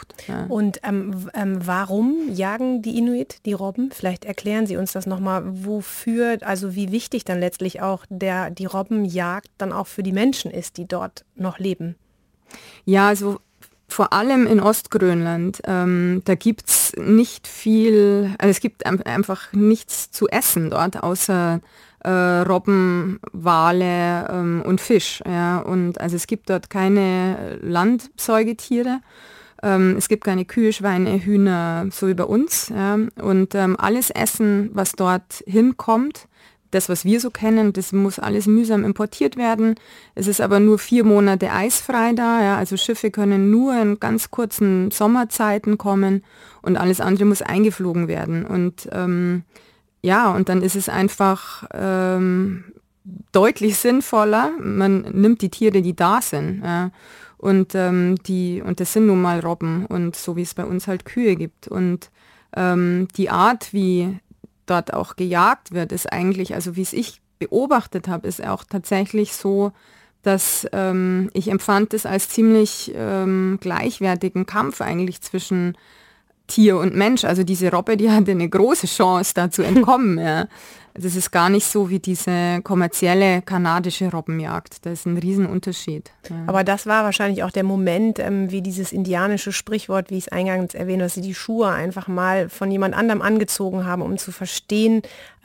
gesucht. Ja. Und warum jagen die Inuit die Robben? Vielleicht erklären Sie uns das nochmal, wofür, also wie wichtig dann letztlich auch die Robbenjagd dann auch für die Menschen ist, die dort noch leben. Ja, also vor allem in Ostgrönland, da gibt es nicht viel, also es gibt einfach nichts zu essen dort, außer Robben, Wale und Fisch. Ja. Und also es gibt dort keine Landsäugetiere. Es gibt keine Kühe, Schweine, Hühner, so wie bei uns. Ja. Und alles Essen, was dort hinkommt, das, was wir so kennen, das muss alles mühsam importiert werden. Es ist aber nur 4 Monate eisfrei da. Ja. Also Schiffe können nur in ganz kurzen Sommerzeiten kommen und alles andere muss eingeflogen werden. Und ja, und dann ist es einfach deutlich sinnvoller. Man nimmt die Tiere, die da sind. Ja. Und das sind nun mal Robben und so wie es bei uns halt Kühe gibt. Und die Art, wie dort auch gejagt wird, ist eigentlich, also wie es ich beobachtet habe, ist auch tatsächlich so, dass ich empfand es als ziemlich gleichwertigen Kampf eigentlich zwischen Tier und Mensch. Also diese Robbe, die hatte eine große Chance, da zu entkommen. Ja. Also es ist gar nicht so wie diese kommerzielle kanadische Robbenjagd. Da ist ein Riesenunterschied. Ja. Aber das war wahrscheinlich auch der Moment, wie dieses indianische Sprichwort, wie ich es eingangs erwähnt habe, dass sie die Schuhe einfach mal von jemand anderem angezogen haben, um zu verstehen,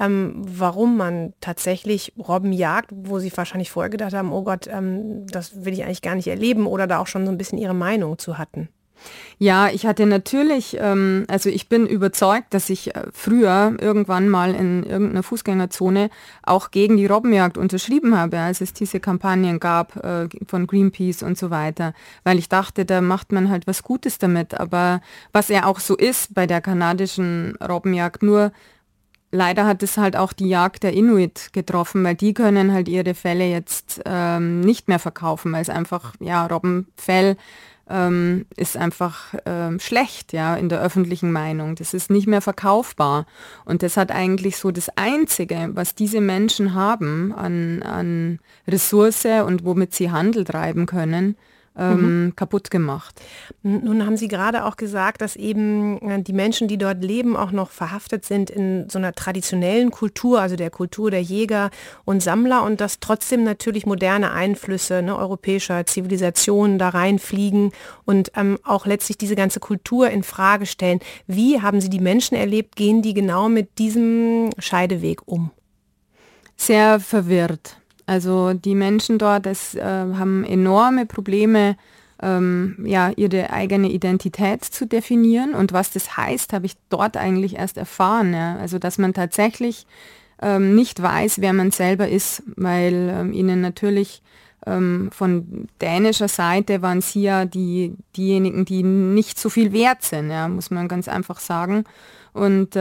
warum man tatsächlich Robben jagt, wo sie wahrscheinlich vorher gedacht haben, oh Gott, das will ich eigentlich gar nicht erleben oder da auch schon so ein bisschen ihre Meinung zu hatten. Ja, ich hatte natürlich, also ich bin überzeugt, dass ich früher irgendwann mal in irgendeiner Fußgängerzone auch gegen die Robbenjagd unterschrieben habe, als es diese Kampagnen gab von Greenpeace und so weiter, weil ich dachte, da macht man halt was Gutes damit. Aber was ja auch so ist bei der kanadischen Robbenjagd, nur leider hat es halt auch die Jagd der Inuit getroffen, weil die können halt ihre Felle jetzt nicht mehr verkaufen, weil es einfach, ja, Robbenfell ist einfach schlecht, ja, in der öffentlichen Meinung. Das ist nicht mehr verkaufbar. Und das hat eigentlich so das Einzige, was diese Menschen haben an Ressource und womit sie Handel treiben können, kaputt gemacht. Nun haben Sie gerade auch gesagt, dass eben die Menschen, die dort leben, auch noch verhaftet sind in so einer traditionellen Kultur, also der Kultur der Jäger und Sammler und dass trotzdem natürlich moderne Einflüsse europäischer Zivilisationen da reinfliegen und auch letztlich diese ganze Kultur in Frage stellen. Wie haben Sie die Menschen erlebt? Gehen die genau mit diesem Scheideweg um? Sehr verwirrt. Also die Menschen dort haben enorme Probleme, ja, ihre eigene Identität zu definieren. Und was das heißt, habe ich dort eigentlich erst erfahren. Ja. Also dass man tatsächlich nicht weiß, wer man selber ist, weil ihnen natürlich von dänischer Seite waren sie ja diejenigen, die nicht so viel wert sind, ja, muss man ganz einfach sagen. Und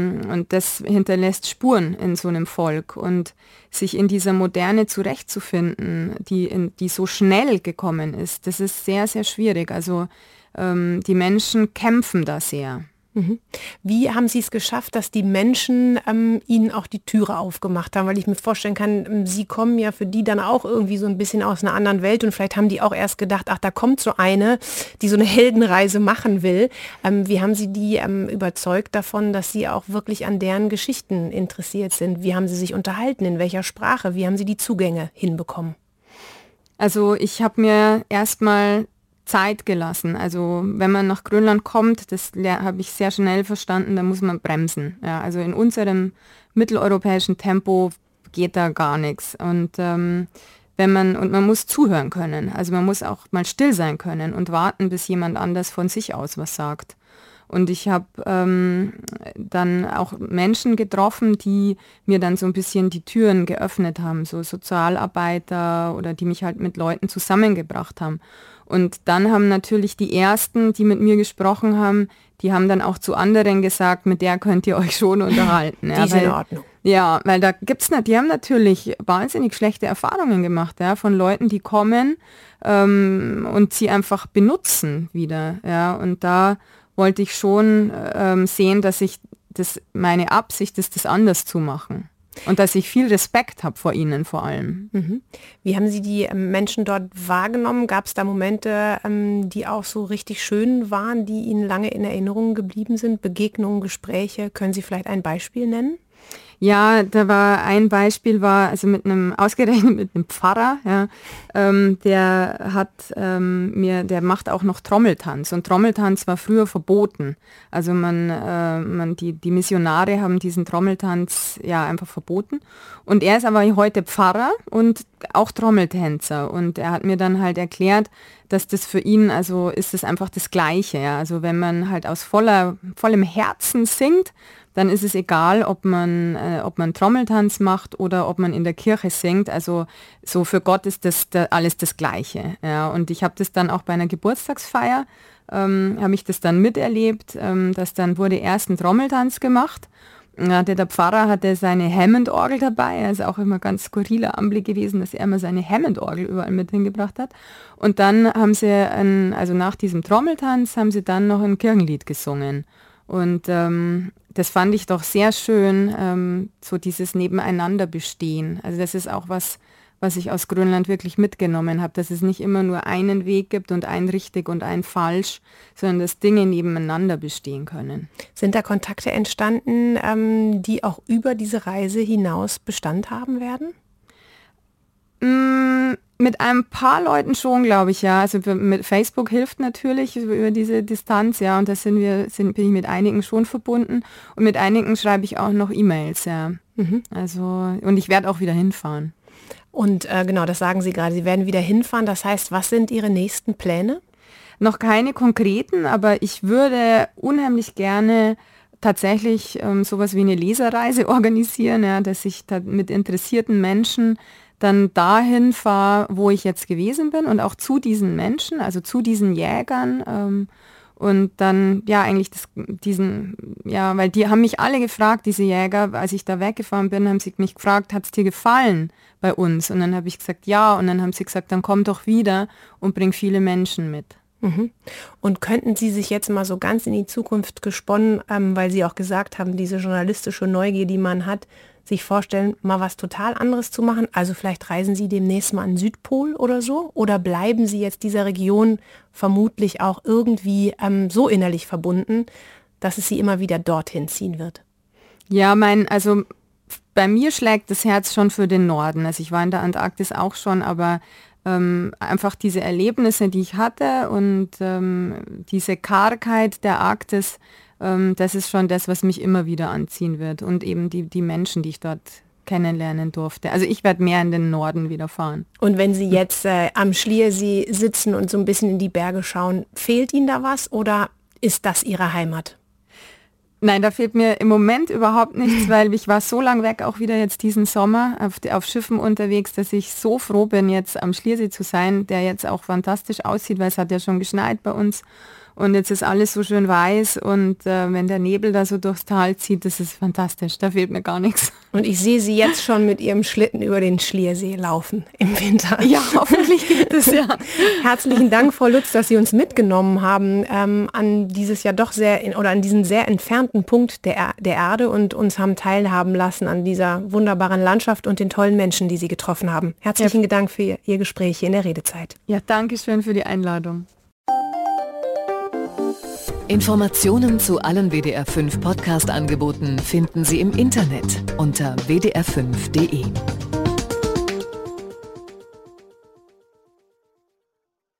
das hinterlässt Spuren in so einem Volk. Und sich in dieser Moderne zurechtzufinden, die so schnell gekommen ist, das ist sehr, sehr schwierig. Also die Menschen kämpfen da sehr. Wie haben Sie es geschafft, dass die Menschen Ihnen auch die Türe aufgemacht haben? Weil ich mir vorstellen kann, Sie kommen ja für die dann auch irgendwie so ein bisschen aus einer anderen Welt und vielleicht haben die auch erst gedacht, ach, da kommt so eine, die so eine Heldenreise machen will. Wie haben Sie die überzeugt davon, dass Sie auch wirklich an deren Geschichten interessiert sind? Wie haben Sie sich unterhalten? In welcher Sprache? Wie haben Sie die Zugänge hinbekommen? Also ich habe mir erstmal Zeit gelassen. Also wenn man nach Grönland kommt, das habe ich sehr schnell verstanden, da muss man bremsen. Ja, also in unserem mitteleuropäischen Tempo geht da gar nichts. Und man muss zuhören können. Also man muss auch mal still sein können und warten, bis jemand anders von sich aus was sagt. Und ich habe dann auch Menschen getroffen, die mir dann so ein bisschen die Türen geöffnet haben, so Sozialarbeiter oder die mich halt mit Leuten zusammengebracht haben. Und dann haben natürlich die Ersten, die mit mir gesprochen haben, die haben dann auch zu anderen gesagt, mit der könnt ihr euch schon unterhalten. Die ist in Ordnung. Ja, weil da gibt's die haben natürlich wahnsinnig schlechte Erfahrungen gemacht, ja, von Leuten, die kommen und sie einfach benutzen wieder. Ja, und da wollte ich schon sehen, dass meine Absicht ist, das anders zu machen. Und dass ich viel Respekt habe vor ihnen vor allem. Mhm. Wie haben Sie die Menschen dort wahrgenommen? Gab es da Momente, die auch so richtig schön waren, die Ihnen lange in Erinnerung geblieben sind? Begegnungen, Gespräche? Können Sie vielleicht ein Beispiel nennen? Ja, da war ein Beispiel, also ausgerechnet mit einem Pfarrer, ja, der macht auch noch Trommeltanz, und Trommeltanz war früher verboten. Also die Missionare haben diesen Trommeltanz ja einfach verboten, und er ist aber heute Pfarrer und auch Trommeltänzer, und er hat mir dann halt erklärt, dass das für ihn, also ist es einfach das Gleiche, ja, also wenn man halt aus vollem Herzen singt, dann ist es egal, ob man Trommeltanz macht oder ob man in der Kirche singt. Also so für Gott ist das alles das Gleiche. Ja. Und ich habe das dann auch bei einer Geburtstagsfeier, habe ich das dann miterlebt, dass dann wurde erst ein Trommeltanz gemacht. Der Pfarrer hatte seine Hammond-Orgel dabei, also auch immer ganz skurriler Anblick gewesen, dass er immer seine Hammond-Orgel überall mit hingebracht hat. Und dann haben sie, also nach diesem Trommeltanz, haben sie dann noch ein Kirchenlied gesungen. Und das fand ich doch sehr schön, so dieses Nebeneinanderbestehen. Also das ist auch was ich aus Grönland wirklich mitgenommen habe, dass es nicht immer nur einen Weg gibt und ein richtig und ein falsch, sondern dass Dinge nebeneinander bestehen können. Sind da Kontakte entstanden, die auch über diese Reise hinaus Bestand haben werden? Mit ein paar Leuten schon, glaube ich, ja. Also mit Facebook hilft natürlich über diese Distanz, ja, und da bin ich mit einigen schon verbunden, und mit einigen schreibe ich auch noch E-Mails, ja. Mhm. Also, und ich werde auch wieder hinfahren. Und genau, das sagen Sie gerade, Sie werden wieder hinfahren. Das heißt, was sind Ihre nächsten Pläne? Noch keine konkreten, aber ich würde unheimlich gerne tatsächlich sowas wie eine Leserreise organisieren, ja, dass ich da mit interessierten Menschen dann dahin fahre, wo ich jetzt gewesen bin, und auch zu diesen Menschen, also zu diesen Jägern, und dann, ja, eigentlich weil die haben mich alle gefragt, diese Jäger, als ich da weggefahren bin, haben sie mich gefragt, hat es dir gefallen bei uns? Und dann habe ich gesagt, ja, und dann haben sie gesagt, dann komm doch wieder und bring viele Menschen mit. Mhm. Und könnten Sie sich jetzt mal so ganz in die Zukunft gesponnen, weil Sie auch gesagt haben, diese journalistische Neugier, die man hat, sich vorstellen, mal was total anderes zu machen? Also vielleicht reisen Sie demnächst mal an den Südpol oder so? Oder bleiben Sie jetzt dieser Region vermutlich auch irgendwie so innerlich verbunden, dass es Sie immer wieder dorthin ziehen wird? Ja, also bei mir schlägt das Herz schon für den Norden. Also ich war in der Antarktis auch schon, aber einfach diese Erlebnisse, die ich hatte, und diese Kargheit der Arktis, das ist schon das, was mich immer wieder anziehen wird, und eben die Menschen, die ich dort kennenlernen durfte. Also ich werde mehr in den Norden wieder fahren. Und wenn Sie jetzt am Schliersee sitzen und so ein bisschen in die Berge schauen, fehlt Ihnen da was, oder ist das Ihre Heimat? Nein, da fehlt mir im Moment überhaupt nichts, weil ich war so lang weg, auch wieder jetzt diesen Sommer auf Schiffen unterwegs, dass ich so froh bin, jetzt am Schliersee zu sein, der jetzt auch fantastisch aussieht, weil es hat ja schon geschneit bei uns. Und jetzt ist alles so schön weiß, und wenn der Nebel da so durchs Tal zieht, das ist fantastisch, da fehlt mir gar nichts. Und ich sehe Sie jetzt schon mit Ihrem Schlitten über den Schliersee laufen im Winter. Ja, hoffentlich geht es, ja. Herzlichen Dank, Frau Lutz, dass Sie uns mitgenommen haben an dieses ja doch an diesen sehr entfernten Punkt der Erde und uns haben teilhaben lassen an dieser wunderbaren Landschaft und den tollen Menschen, die Sie getroffen haben. Herzlichen Dank für Ihr Gespräch hier in der Redezeit. Ja, danke schön für die Einladung. Informationen zu allen WDR 5 Podcast-Angeboten finden Sie im Internet unter wdr5.de.